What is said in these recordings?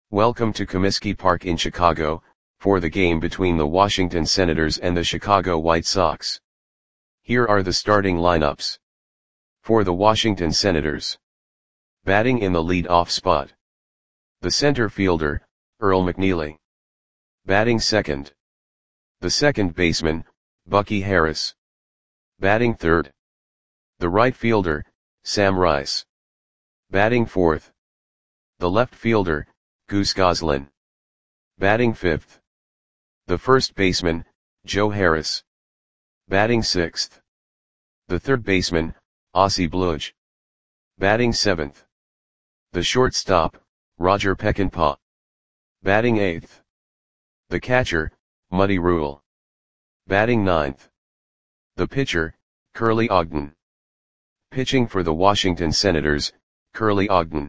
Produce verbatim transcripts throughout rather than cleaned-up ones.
Welcome to Comiskey Park in Chicago, for the game between the Washington Senators and the Chicago White Sox. Here are the starting lineups. For the Washington Senators. Batting in the lead-off spot. The center fielder, Earl McNeely. Batting second. The second baseman, Bucky Harris. Batting third. The right fielder, Sam Rice. Batting fourth. The left fielder, Goose Goslin. Batting fifth. The first baseman, Joe Harris. Batting sixth. The third baseman, Ossie Bludge. Batting seventh. The shortstop, Roger Peckinpah. Batting eighth. The catcher, Muddy Rule. Batting ninth. The pitcher, Curly Ogden. Pitching for the Washington Senators, Curly Ogden.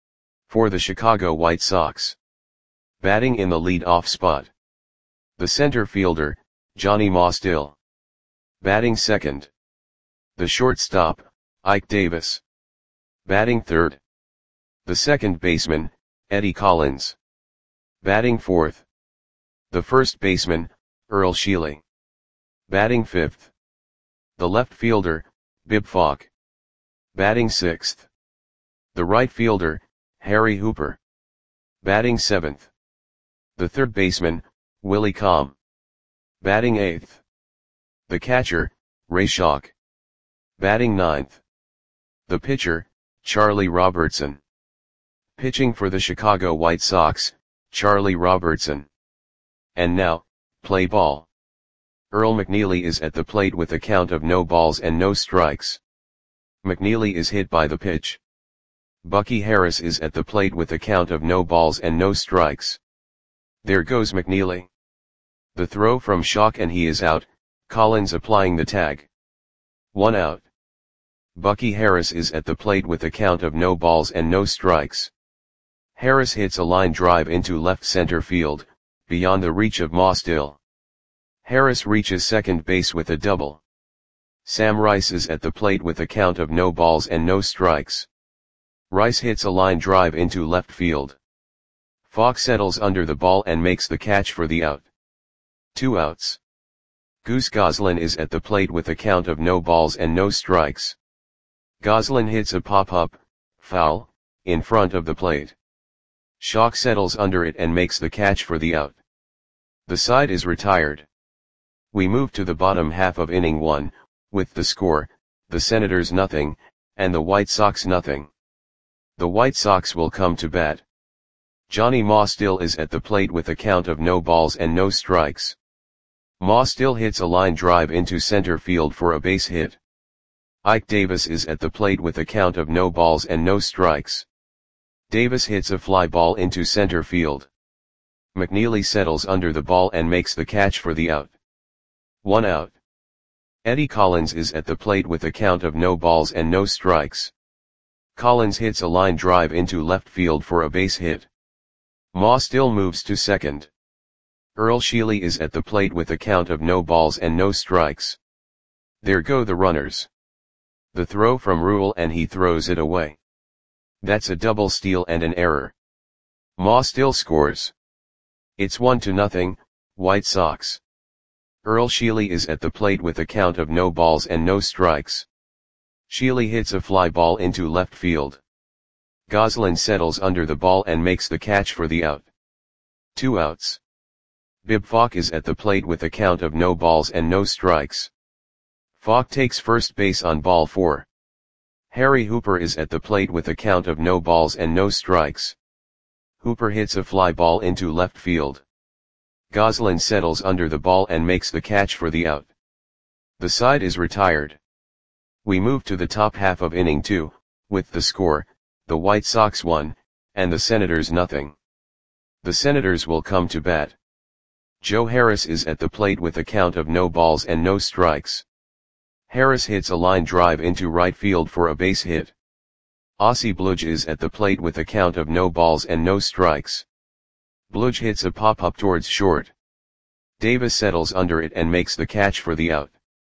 For the Chicago White Sox. Batting in the lead-off spot. The center fielder, Johnny Mostill. Batting second. The shortstop, Ike Davis. Batting third. The second baseman, Eddie Collins. Batting fourth. The first baseman, Earl Sheely. Batting fifth. The left fielder, Bib Falk. Batting sixth. The right fielder, Harry Hooper. Batting seventh. The third baseman, Willie Comm. Batting eighth. The catcher, Ray Schalk. Batting ninth. The pitcher, Charlie Robertson. Pitching for the Chicago White Sox, Charlie Robertson. And now, play ball. Earl McNeely is at the plate with a count of no balls and no strikes. McNeely is hit by the pitch. Bucky Harris is at the plate with a count of no balls and no strikes. There goes McNeely. The throw from Schalk and he is out, Collins applying the tag. One out. Bucky Harris is at the plate with a count of no balls and no strikes. Harris hits a line drive into left center field, beyond the reach of Mostill. Harris reaches second base with a double. Sam Rice is at the plate with a count of no balls and no strikes. Rice hits a line drive into left field. Falk settles under the ball and makes the catch for the out. Two outs. Goose Goslin is at the plate with a count of no balls and no strikes. Goslin hits a pop-up, foul, in front of the plate. Schalk settles under it and makes the catch for the out. The side is retired. We move to the bottom half of inning one, with the score, the Senators nothing, and the White Sox nothing. The White Sox will come to bat. Johnny Mostill is at the plate with a count of no balls and no strikes. Mostill hits a line drive into center field for a base hit. Ike Davis is at the plate with a count of no balls and no strikes. Davis hits a fly ball into center field. McNeely settles under the ball and makes the catch for the out. One out. Eddie Collins is at the plate with a count of no balls and no strikes. Collins hits a line drive into left field for a base hit. Mostill moves to second. Earl Sheely is at the plate with a count of no balls and no strikes. There go the runners. The throw from Rule and he throws it away. That's a double steal and an error. Mostill scores. It's one to nothing, White Sox. Earl Sheely is at the plate with a count of no balls and no strikes. Sheely hits a fly ball into left field. Goslin settles under the ball and makes the catch for the out. Two outs. Bib Falk is at the plate with a count of no balls and no strikes. Falk takes first base on ball four. Harry Hooper is at the plate with a count of no balls and no strikes. Hooper hits a fly ball into left field. Goslin settles under the ball and makes the catch for the out. The side is retired. We move to the top half of inning two, with the score, the White Sox one, and the Senators nothing. The Senators will come to bat. Joe Harris is at the plate with a count of no balls and no strikes. Harris hits a line drive into right field for a base hit. Ossie Bludge is at the plate with a count of no balls and no strikes. Bludge hits a pop-up towards short. Davis settles under it and makes the catch for the out.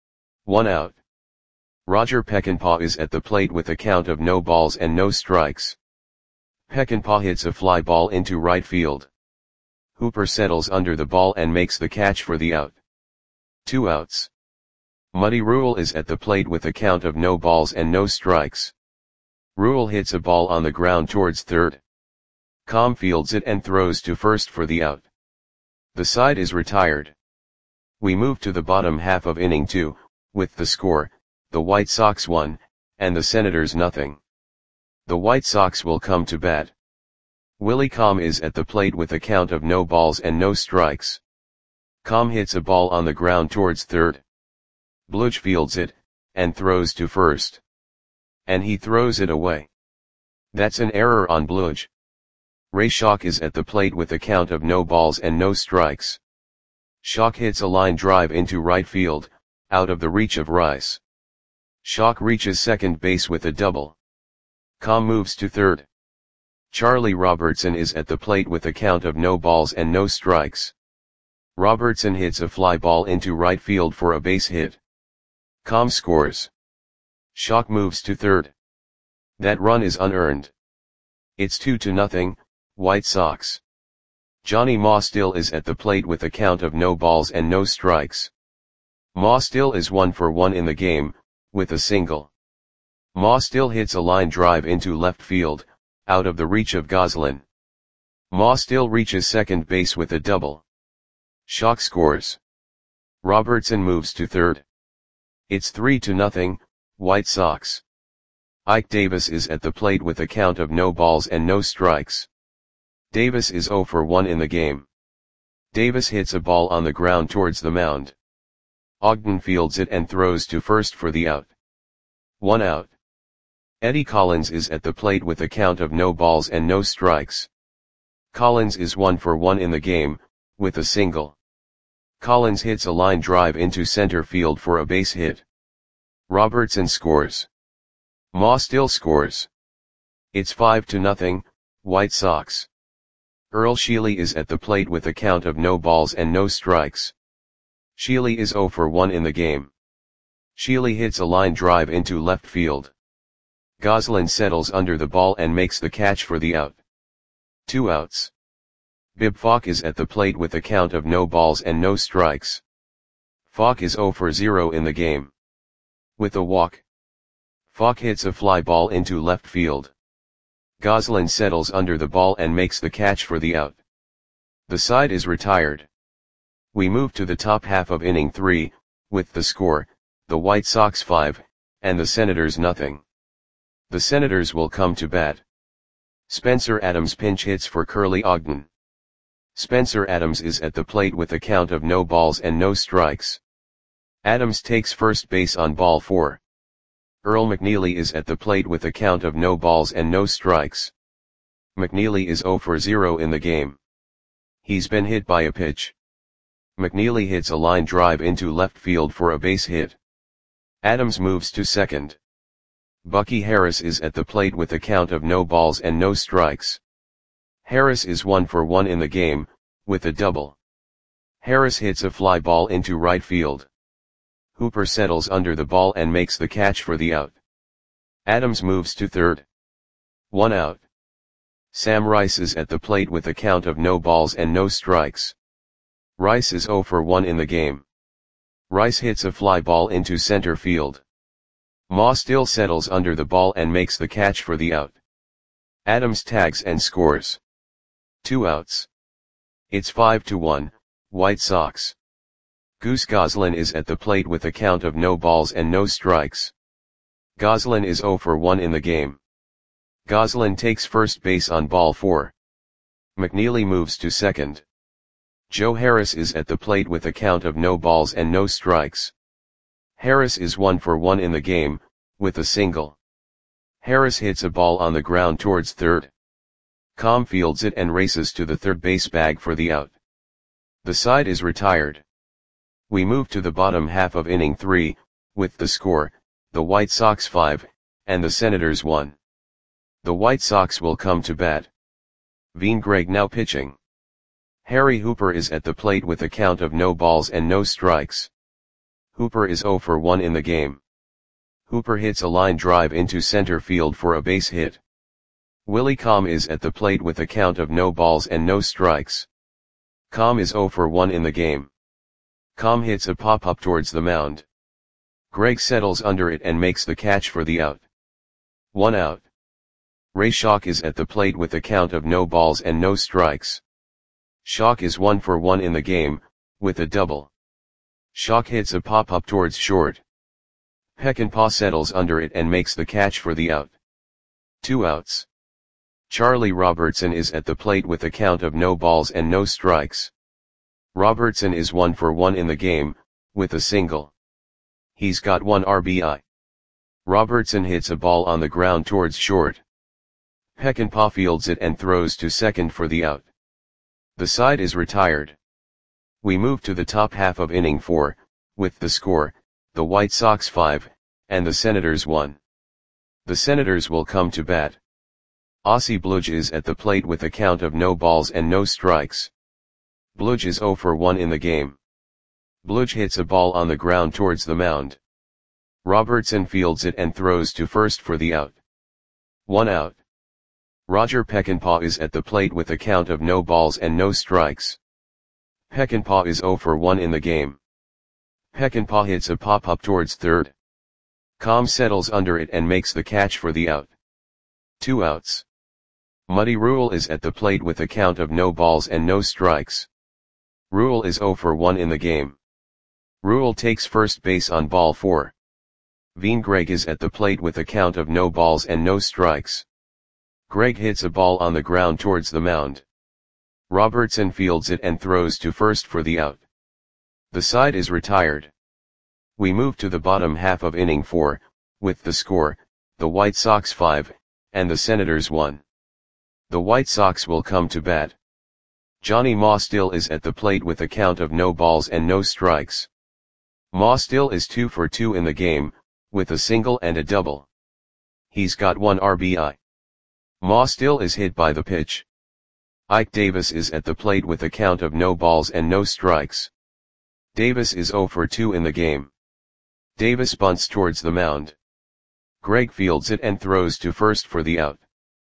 One out. Roger Peckinpah is at the plate with a count of no balls and no strikes. Peckinpah hits a fly ball into right field. Hooper settles under the ball and makes the catch for the out. Two outs. Muddy Rule is at the plate with a count of no balls and no strikes. Rule hits a ball on the ground towards third. Com fields it and throws to first for the out. The side is retired. We move to the bottom half of inning two, with the score, the White Sox one, and the Senators nothing. The White Sox will come to bat. Willie Com is at the plate with a count of no balls and no strikes. Com hits a ball on the ground towards third. Bludge fields it, and throws to first. And he throws it away. That's an error on Bludge. Ray Schock is at the plate with a count of no balls and no strikes. Schock hits a line drive into right field, out of the reach of Rice. Schock reaches second base with a double. Com moves to third. Charlie Robertson is at the plate with a count of no balls and no strikes. Robertson hits a fly ball into right field for a base hit. Com scores. Schock moves to third. That run is unearned. It's two to nothing, White Sox. Johnny Ma still is at the plate with a count of no balls and no strikes. Ma still is one for one in the game, with a single. Ma still hits a line drive into left field, out of the reach of Goslin. Ma still reaches second base with a double. Schock scores. Robertson moves to third. It's three to nothing, White Sox. Ike Davis is at the plate with a count of no balls and no strikes. Davis is zero for one in the game. Davis hits a ball on the ground towards the mound. Ogden fields it and throws to first for the out. One out. Eddie Collins is at the plate with a count of no balls and no strikes. Collins is one for one in the game, with a single. Collins hits a line drive into center field for a base hit. Robertson scores. Ma still scores. It's five to nothing, White Sox. Earl Sheely is at the plate with a count of no balls and no strikes. Sheely is zero for one in the game. Sheely hits a line drive into left field. Goslin settles under the ball and makes the catch for the out. Two outs. Bib Falk is at the plate with a count of no balls and no strikes. Falk is zero for zero in the game. With a walk. Falk hits a fly ball into left field. Goslin settles under the ball and makes the catch for the out. The side is retired. We move to the top half of inning three, with the score, the White Sox five, and the Senators nothing. The Senators will come to bat. Spencer Adams pinch hits for Curly Ogden. Spencer Adams is at the plate with a count of no balls and no strikes. Adams takes first base on ball four. Earl McNeely is at the plate with a count of no balls and no strikes. McNeely is zero for zero in the game. He's been hit by a pitch. McNeely hits a line drive into left field for a base hit. Adams moves to second. Bucky Harris is at the plate with a count of no balls and no strikes. Harris is one for one in the game, with a double. Harris hits a fly ball into right field. Hooper settles under the ball and makes the catch for the out. Adams moves to third. One out. Sam Rice is at the plate with a count of no balls and no strikes. Rice is zero for one in the game. Rice hits a fly ball into center field. Ma still settles under the ball and makes the catch for the out. Adams tags and scores. Two outs. It's five to one, White Sox. Goose Goslin is at the plate with a count of no balls and no strikes. Goslin is zero for one in the game. Goslin takes first base on ball four. McNeely moves to second. Joe Harris is at the plate with a count of no balls and no strikes. Harris is one for one in the game, with a single. Harris hits a ball on the ground towards third. Com fields it and races to the third base bag for the out. The side is retired. We move to the bottom half of inning three, with the score, the White Sox five, and the Senators one. The White Sox will come to bat. Veen Gregg now pitching. Harry Hooper is at the plate with a count of no balls and no strikes. Hooper is zero for one in the game. Hooper hits a line drive into center field for a base hit. Willie Com is at the plate with a count of no balls and no strikes. Com is zero for one in the game. Com hits a pop-up towards the mound. Greg settles under it and makes the catch for the out. One out. Ray Schock is at the plate with a count of no balls and no strikes. Schock is one for one in the game, with a double. Schock hits a pop-up towards short. Peckinpah settles under it and makes the catch for the out. Two outs. Charlie Robertson is at the plate with a count of no balls and no strikes. Robertson is one for one in the game, with a single. He's got one R B I. Robertson hits a ball on the ground towards short. Peckinpah fields it and throws to second for the out. The side is retired. We move to the top half of inning four, with the score, the White Sox five, and the Senators one. The Senators will come to bat. Ossie Bludge is at the plate with a count of no balls and no strikes. Bludge is zero for one in the game. Bludge hits a ball on the ground towards the mound. Robertson fields it and throws to first for the out. One out. Roger Peckinpah is at the plate with a count of no balls and no strikes. Peckinpah is zero for one in the game. Peckinpah hits a pop-up towards third. Com settles under it and makes the catch for the out. Two outs. Muddy Rule is at the plate with a count of no balls and no strikes. Rule is zero for one in the game. Rule takes first base on ball four. Veen Gregg is at the plate with a count of no balls and no strikes. Gregg hits a ball on the ground towards the mound. Robertson fields it and throws to first for the out. The side is retired. We move to the bottom half of inning four, with the score, the White Sox five, and the Senators one. The White Sox will come to bat. Johnny Mostill is at the plate with a count of no balls and no strikes. Mostill is two for two in the game, with a single and a double. He's got one R B I. Mostill is hit by the pitch. Ike Davis is at the plate with a count of no balls and no strikes. Davis is zero for two in the game. Davis bunts towards the mound. Gregg fields it and throws to first for the out.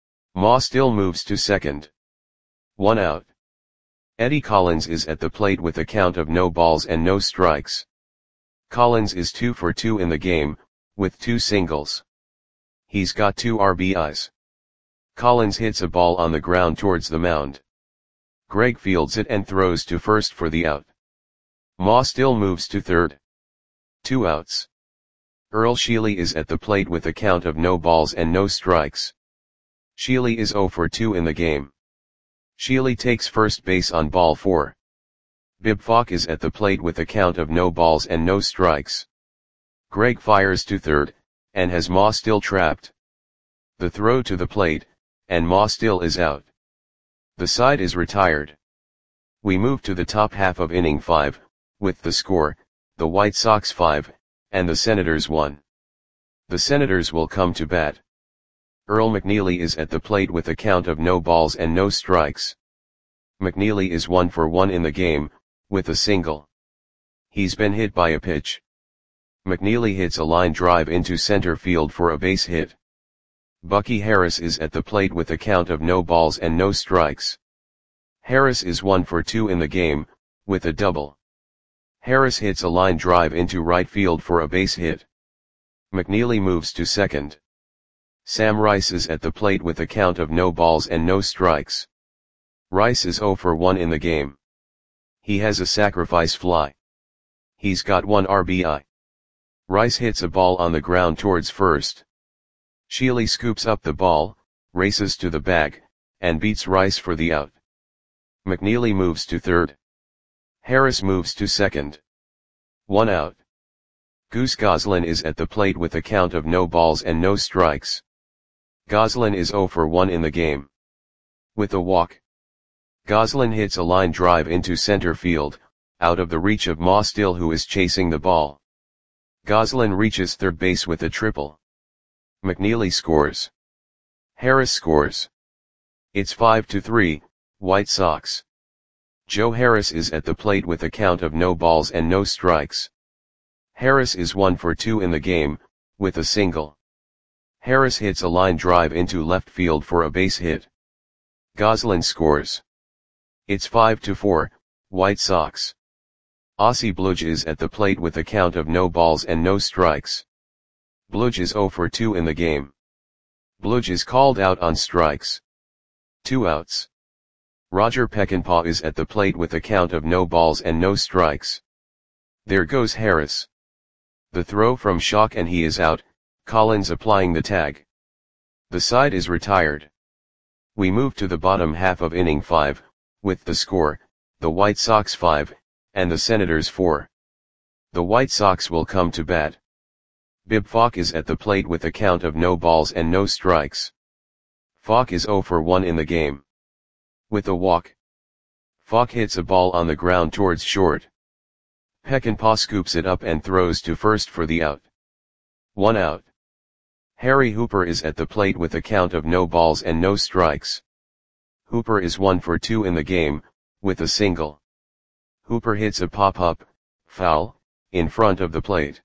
Mostill moves to second. One out. Eddie Collins is at the plate with a count of no balls and no strikes. Collins is two for two in the game, with two singles. He's got two R B Is. Collins hits a ball on the ground towards the mound. Gregg fields it and throws to first for the out. Mostill moves to third. Two outs. Earl Sheely is at the plate with a count of no balls and no strikes. Sheely is zero for two in the game. Sheely takes first base on ball four. Bib Falk is at the plate with a count of no balls and no strikes. Gregg fires to third, and has Mostill trapped. The throw to the plate, and Mostill is out. The side is retired. We move to the top half of inning five, with the score, the White Sox five, and the Senators one. The Senators will come to bat. Earl McNeely is at the plate with a count of no balls and no strikes. McNeely is one for one in the game, with a single. He's been hit by a pitch. McNeely hits a line drive into center field for a base hit. Bucky Harris is at the plate with a count of no balls and no strikes. Harris is one for two in the game, with a double. Harris hits a line drive into right field for a base hit. McNeely moves to second. Sam Rice is at the plate with a count of no balls and no strikes. Rice is zero for one in the game. He has a sacrifice fly. He's got one R B I. Rice hits a ball on the ground towards first. Sheely scoops up the ball, races to the bag, and beats Rice for the out. McNeely moves to third. Harris moves to second. One out. Goose Goslin is at the plate with a count of no balls and no strikes. Goslin is zero for one in the game. With a walk. Goslin hits a line drive into center field, out of the reach of Mostill, who is chasing the ball. Goslin reaches third base with a triple. McNeely scores. Harris scores. It's five to three, White Sox. Joe Harris is at the plate with a count of no balls and no strikes. Harris is one for two in the game, with a single. Harris hits a line drive into left field for a base hit. Gonsolin scores. It's five to four, White Sox. Ozzie Bluge is at the plate with a count of no balls and no strikes. Bluge is zero for two in the game. Bluge is called out on strikes. Two outs. Roger Peckinpah is at the plate with a count of no balls and no strikes. There goes Harris. The throw from Schock and he is out, Collins applying the tag. The side is retired. We move to the bottom half of inning five, with the score, the White Sox five, and the Senators four. The White Sox will come to bat. Bib Falk is at the plate with a count of no balls and no strikes. Falk is zero for one in the game. With a walk, Falk hits a ball on the ground towards short. Peckinpah scoops it up and throws to first for the out. One out. Harry Hooper is at the plate with a count of no balls and no strikes. Hooper is one for two in the game, with a single. Hooper hits a pop-up, foul, in front of the plate.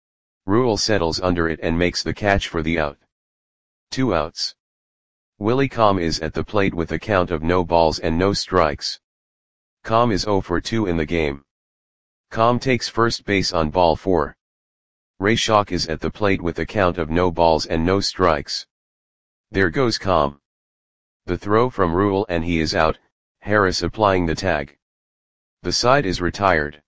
Rule settles under it and makes the catch for the out. Two outs. Willie Comm is at the plate with a count of no balls and no strikes. Comm is zero for two in the game. Comm takes first base on ball four. Ray Schock is at the plate with a count of no balls and no strikes. There goes Comm. The throw from Rule and he is out, Harris applying the tag. The side is retired.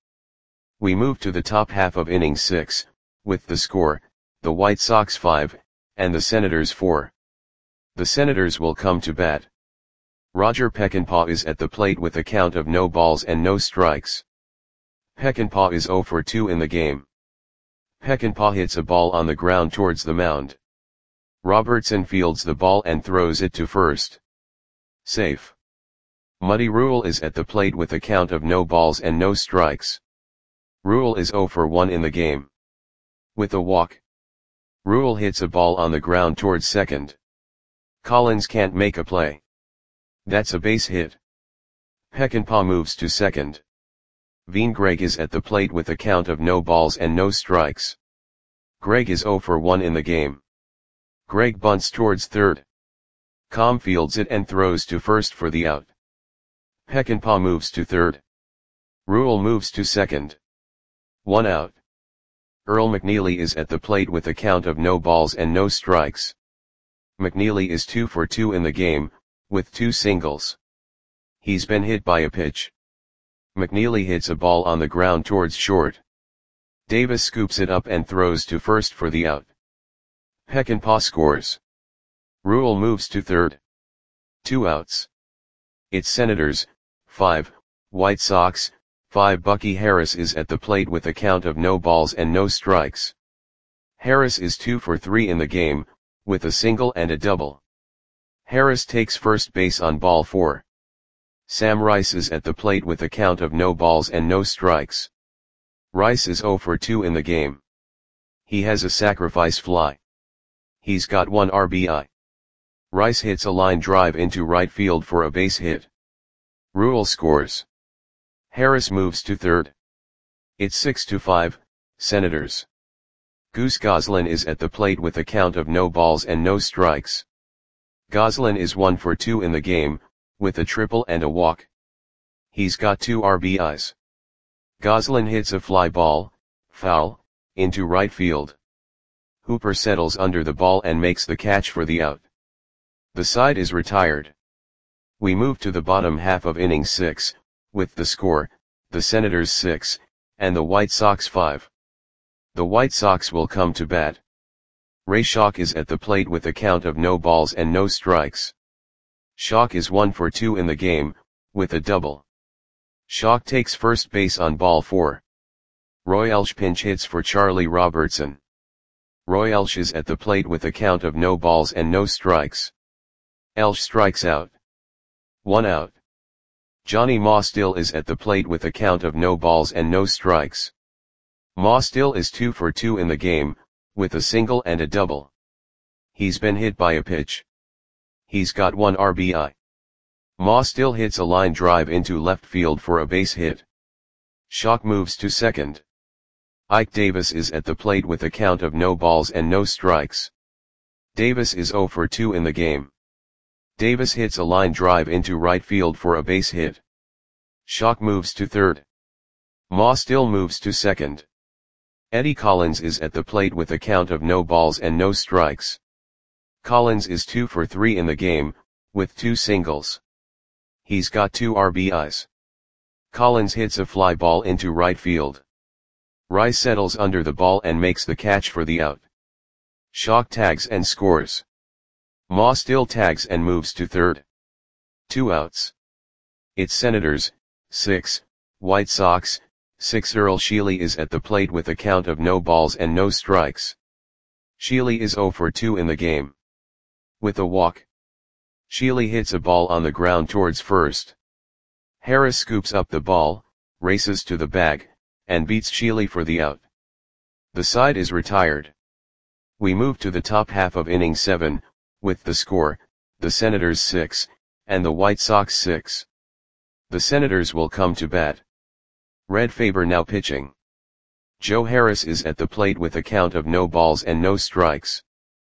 We move to the top half of inning six, with the score, the White Sox five, and the Senators four. The Senators will come to bat. Roger Peckinpah is at the plate with a count of no balls and no strikes. Peckinpah is zero for two in the game. Peckinpah hits a ball on the ground towards the mound. Robertson fields the ball and throws it to first. Safe. Muddy Rule is at the plate with a count of no balls and no strikes. Rule is zero for one in the game. With a walk, Rule hits a ball on the ground towards second. Collins can't make a play. That's a base hit. Peckinpah moves to second. Veen Gregg is at the plate with a count of no balls and no strikes. Gregg is zero for one in the game. Gregg bunts towards third. Comm fields it and throws to first for the out. Peckinpah moves to third. Rule moves to second. One out. Earl McNeely is at the plate with a count of no balls and no strikes. McNeely is two for two in the game, with two singles. He's been hit by a pitch. McNeely hits a ball on the ground towards short. Davis scoops it up and throws to first for the out. Peckinpah scores. Rule moves to third. Two outs. It's Senators, five, White Sox, five. Bucky Harris is at the plate with a count of no balls and no strikes. Harris is two for three in the game, with a single and a double. Harris takes first base on ball four. Sam Rice is at the plate with a count of no balls and no strikes. Rice is zero for two in the game. He has a sacrifice fly. He's got one R B I. Rice hits a line drive into right field for a base hit. Rule scores. Harris moves to third. It's six to five, Senators. Goose Gonsolin is at the plate with a count of no balls and no strikes. Gonsolin is one for two in the game, with a triple and a walk. He's got two R B Is. Gonsolin hits a fly ball, foul, into right field. Hooper settles under the ball and makes the catch for the out. The side is retired. We move to the bottom half of inning six, with the score, the Senators six, and the White Sox five. The White Sox will come to bat. Ray Schock is at the plate with a count of no balls and no strikes. Schock is one for two in the game, with a double. Schock takes first base on ball four. Roy Elch pinch hits for Charlie Robertson. Roy Elch is at the plate with a count of no balls and no strikes. Elch strikes out. One out. Johnny Ma still is at the plate with a count of no balls and no strikes. Ma still is two for two in the game, with a single and a double. He's been hit by a pitch. He's got one R B I. Ma still hits a line drive into left field for a base hit. Schock moves to second. Ike Davis is at the plate with a count of no balls and no strikes. Davis is zero for two in the game. Davis hits a line drive into right field for a base hit. Schock moves to third. Ma still moves to second. Eddie Collins is at the plate with a count of no balls and no strikes. Collins is two for three in the game, with two singles. He's got two R B Is. Collins hits a fly ball into right field. Rice settles under the ball and makes the catch for the out. Schock tags and scores. Ma still tags and moves to third. Two outs. It's Senators, six, White Sox, six. Earl Sheely is at the plate with a count of no balls and no strikes. Sheely is zero for two in the game. With a walk. Sheely hits a ball on the ground towards first. Harris scoops up the ball, races to the bag, and beats Sheely for the out. The side is retired. We move to the top half of inning seven, with the score, the Senators six, and the White Sox six. The Senators will come to bat. Red Faber now pitching. Joe Harris is at the plate with a count of no balls and no strikes.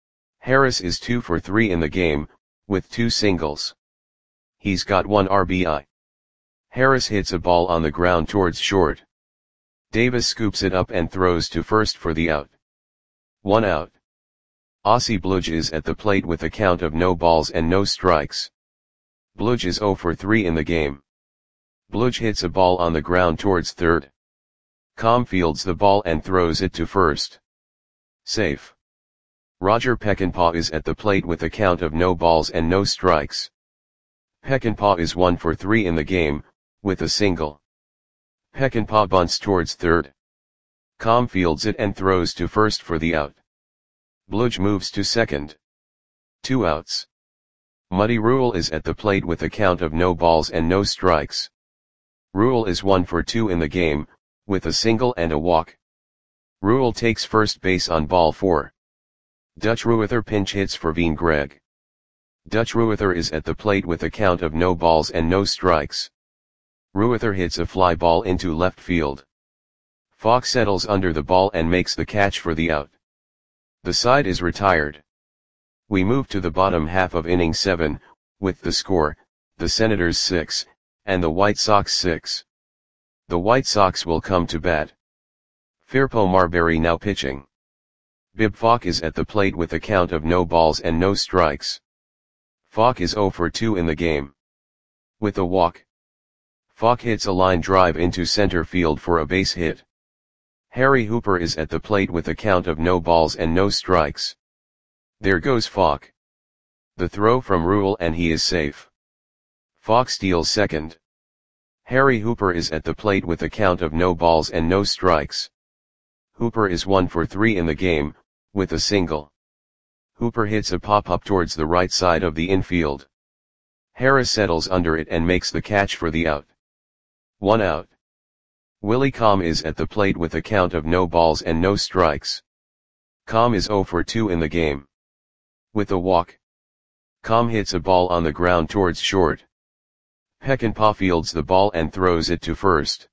Harris is two for three in the game, with two singles. He's got one R B I. Harris hits a ball on the ground towards short. Davis scoops it up and throws to first for the out. One out. Ossie Bludge is at the plate with a count of no balls and no strikes. Bludge is zero for three in the game. Bludge hits a ball on the ground towards third. Com fields the ball and throws it to first. Safe. Roger Peckinpah is at the plate with a count of no balls and no strikes. Peckinpah is one for three in the game, with a single. Peckinpah bunts towards third. Com fields it and throws to first for the out. Bludge moves to second. Two outs. Muddy Rule is at the plate with a count of no balls and no strikes. Rule is one for two in the game, with a single and a walk. Rule takes first base on ball four. Dutch Ruether pinch hits for Veen Gregg. Dutch Ruether is at the plate with a count of no balls and no strikes. Ruether hits a fly ball into left field. Falk settles under the ball and makes the catch for the out. The side is retired. We move to the bottom half of inning seven, with the score, the Senators six, and the White Sox six. The White Sox will come to bat. Firpo Marbury now pitching. Bib Falk is at the plate with a count of no balls and no strikes. Falk is zero for two in the game. With a walk. Falk hits a line drive into center field for a base hit. Harry Hooper is at the plate with a count of no balls and no strikes. There goes Falk. The throw from Rule and he is safe. Falk steals second. Harry Hooper is at the plate with a count of no balls and no strikes. Hooper is one for three in the game, with a single. Hooper hits a pop-up towards the right side of the infield. Harris settles under it and makes the catch for the out. One out. Willie Com is at the plate with a count of no balls and no strikes. Com is zero for two in the game. With a walk. Com hits a ball on the ground towards short. Peckinpah fields the ball and throws it to first.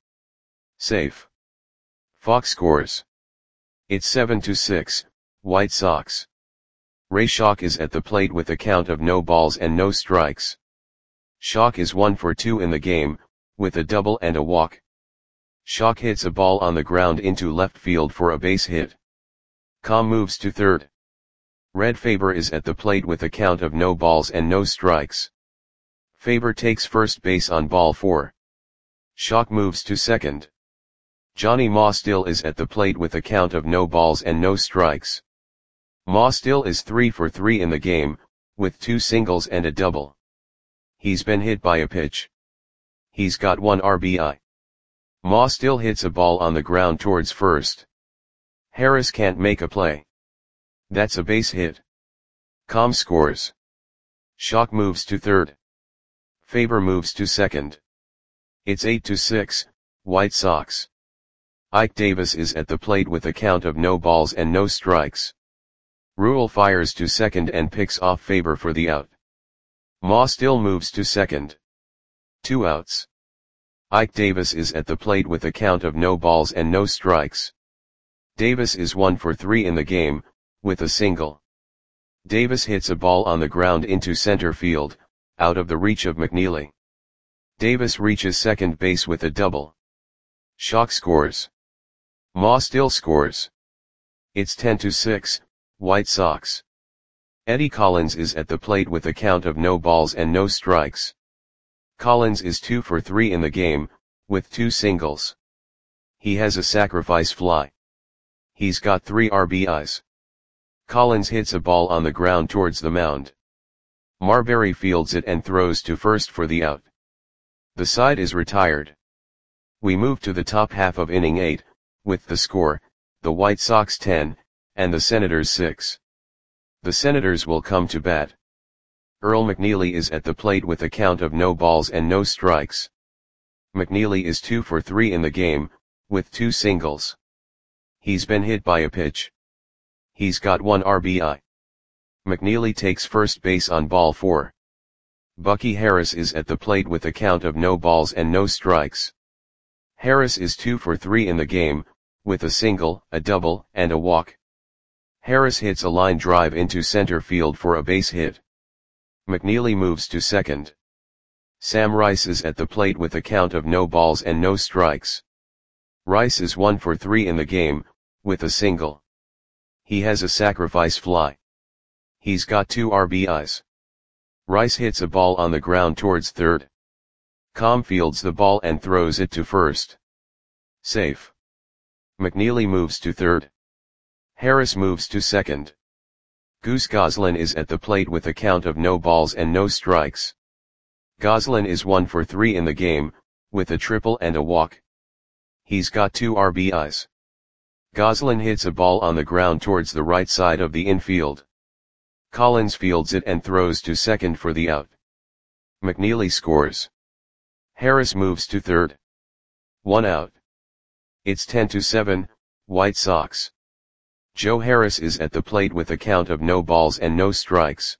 Safe. Falk scores. It's seven to six, White Sox. Ray Schock is at the plate with a count of no balls and no strikes. Schock is one for two in the game, with a double and a walk. Schock hits a ball on the ground into left field for a base hit. Com moves to third. Red Faber is at the plate with a count of no balls and no strikes. Faber takes first base on ball four. Schock moves to second. Johnny Ma still is at the plate with a count of no balls and no strikes. Ma still is three for three in the game, with two singles and a double. He's been hit by a pitch. He's got one R B I. Ma still hits a ball on the ground towards first. Harris can't make a play. That's a base hit. Com scores. Schock moves to third. Faber moves to second. It's eight to six, White Sox. Ike Davis is at the plate with a count of no balls and no strikes. Rule fires to second and picks off Faber for the out. Ma still moves to second. Two outs. Ike Davis is at the plate with a count of no balls and no strikes. Davis is one for three in the game, with a single. Davis hits a ball on the ground into center field, out of the reach of McNeely. Davis reaches second base with a double. Schock scores. Ma still scores. It's ten to six, White Sox. Eddie Collins is at the plate with a count of no balls and no strikes. Collins is two for three in the game, with two singles. He has a sacrifice fly. He's got three R B Is. Collins hits a ball on the ground towards the mound. Marbury fields it and throws to first for the out. The side is retired. We move to the top half of inning eight, with the score, the White Sox ten, and the Senators six. The Senators will come to bat. Earl McNeely is at the plate with a count of no balls and no strikes. McNeely is two for three in the game, with two singles. He's been hit by a pitch. He's got one R B I. McNeely takes first base on ball four. Bucky Harris is at the plate with a count of no balls and no strikes. Harris is two for three in the game, with a single, a double, and a walk. Harris hits a line drive into center field for a base hit. McNeely moves to second. Sam Rice is at the plate with a count of no balls and no strikes. Rice is one for three in the game, with a single. He has a sacrifice fly. He's got two R B Is. Rice hits a ball on the ground towards third. Com fields the ball and throws it to first. Safe. McNeely moves to third. Harris moves to second. Goose Goslin is at the plate with a count of no balls and no strikes. Goslin is one for three in the game, with a triple and a walk. He's got two R B Is. Goslin hits a ball on the ground towards the right side of the infield. Collins fields it and throws to second for the out. McNeely scores. Harris moves to third. One out. It's ten to seven, White Sox. Joe Harris is at the plate with a count of no balls and no strikes.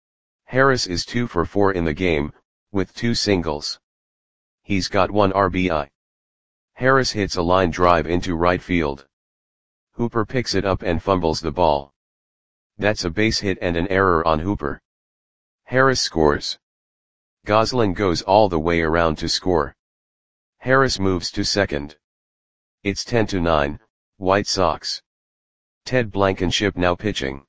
Harris is two for four in the game, with two singles. He's got one R B I. Harris hits a line drive into right field. Hooper picks it up and fumbles the ball. That's a base hit and an error on Hooper. Harris scores. Goslin goes all the way around to score. Harris moves to second. It's ten to nine, White Sox. Ted Blankenship now pitching.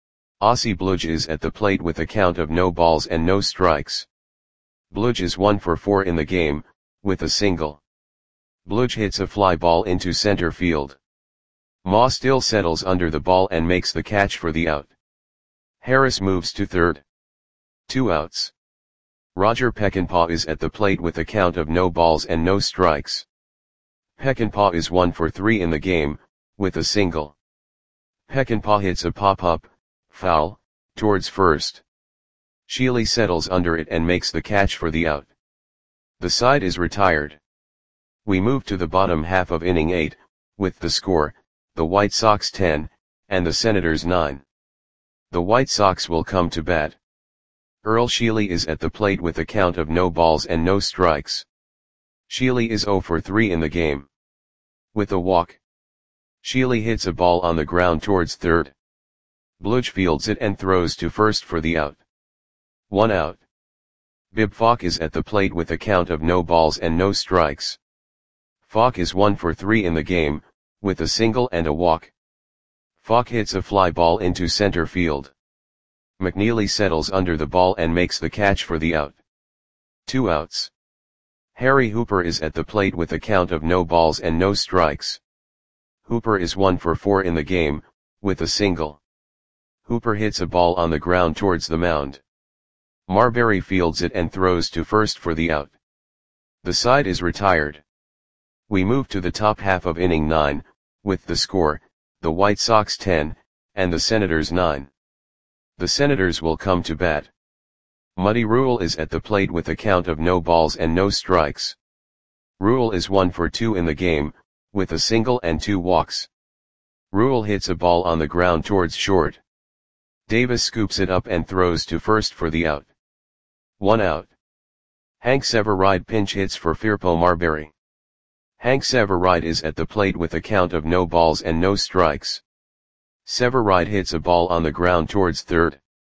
Ossie Bludge is at the plate with a count of no balls and no strikes. Bludge is one for four in the game, with a single. Bludge hits a fly ball into center field. Ma still settles under the ball and makes the catch for the out. Harris moves to third. Two outs. Roger Peckinpah is at the plate with a count of no balls and no strikes. Peckinpah is one for three in the game, with a single. Peckinpah hits a pop-up, foul, towards first. Sheely settles under it and makes the catch for the out. The side is retired. We move to the bottom half of inning eight, with the score, the White Sox ten, and the Senators nine. The White Sox will come to bat. Earl Sheely is at the plate with a count of no balls and no strikes. Sheely is zero for three in the game. With a walk. Sheely hits a ball on the ground towards third. Bludge fields it and throws to first for the out. One out. Bib Falk is at the plate with a count of no balls and no strikes. Falk is one for three in the game, with a single and a walk. Falk hits a fly ball into center field. McNeely settles under the ball and makes the catch for the out. Two outs. Harry Hooper is at the plate with a count of no balls and no strikes. Hooper is one for four in the game, with a single. Hooper hits a ball on the ground towards the mound. Marbury fields it and throws to first for the out. The side is retired. We move to the top half of inning nine, with the score, the White Sox ten, and the Senators nine. The Senators will come to bat. Muddy Rule is at the plate with a count of no balls and no strikes. Rule is one for two in the game, with a single and two walks. Rule hits a ball on the ground towards short. Davis scoops it up and throws to first for the out. One out. Hank Severide pinch hits for Firpo Marbury. Hank Severide is at the plate with a count of no balls and no strikes. Severide hits a ball on the ground towards third.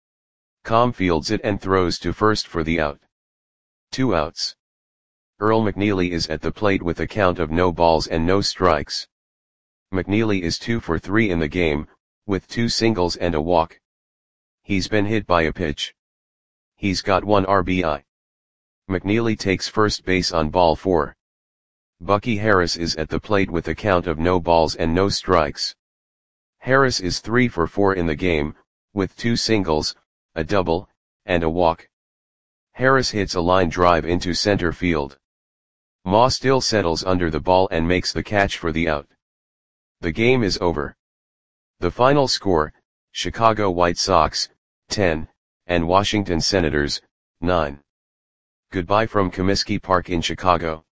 Com fields it and throws to first for the out. Two outs. Earl McNeely is at the plate with a count of no balls and no strikes. McNeely is two for three in the game, with two singles and a walk. He's been hit by a pitch. He's got one R B I. McNeely takes first base on ball four. Bucky Harris is at the plate with a count of no balls and no strikes. Harris is three for four in the game, with two singles, a double, and a walk. Harris hits a line drive into center field. Ma still settles under the ball and makes the catch for the out. The game is over. The final score, Chicago White Sox, ten, and Washington Senators, nine. Goodbye from Comiskey Park in Chicago.